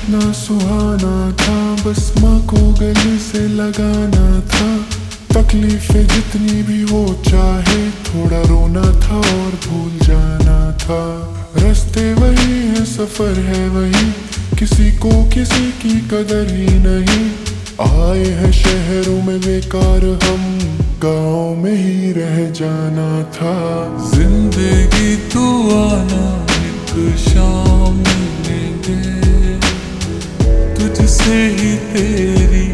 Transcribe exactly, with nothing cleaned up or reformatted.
कितना सुहाना था, बस माँ को गले से लगाना था। तकलीफें जितनी भी हो चाहे, थोड़ा रोना था और भूल जाना था। रास्ते वही है, सफर है वही, किसी को किसी की कदर ही नहीं। आए हैं शहरों में बेकार हम, गाँव में ही रह जाना था।